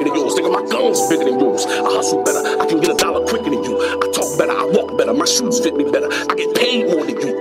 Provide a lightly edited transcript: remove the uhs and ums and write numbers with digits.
than yours. Nigga, my guns bigger than yours. I hustle better. I can get $1 quicker than you. I talk better. I walk better. My shoes fit me better. I get paid more than you.